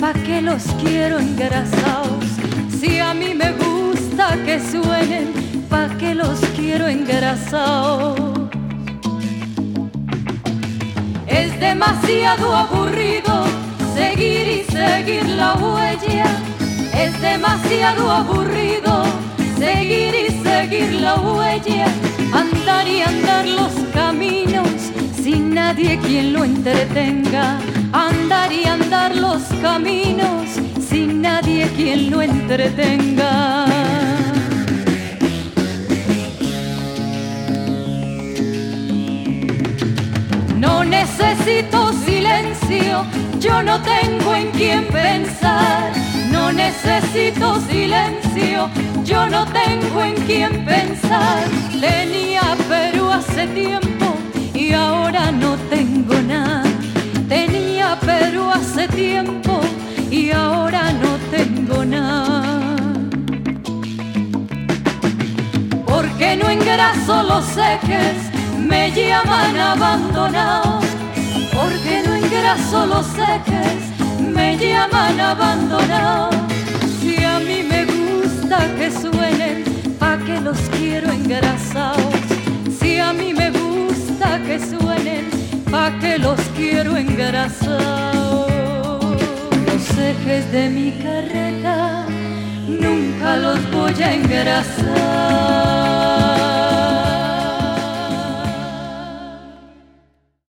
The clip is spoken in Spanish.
¿pa' qué los quiero engrasados? Si a mí me gusta que suenen, ¿pa' qué los quiero engrasados? Es demasiado aburrido seguir y seguir la huella. Es demasiado aburrido seguir y seguir la huella. Andar y andar los caminos sin nadie quien lo entretenga. Andar y andar los caminos sin nadie quien lo entretenga. No necesito silencio, yo no tengo en quién pensar. No necesito silencio, yo no tengo en quién pensar. Tenía Perú hace tiempo y ahora no tengo nada. Tenía Perú hace tiempo y ahora no tengo nada. Porque no engraso los ejes, me llaman abandonado. Porque no engraso los ejes, me llaman abandonado. Si a mí me gusta que suenen, ¿pa' qué los quiero engrasados? Si a mí me gusta que suenen, ¿pa' qué los quiero engrasados? Los ejes de mi carreta nunca los voy a engrasar.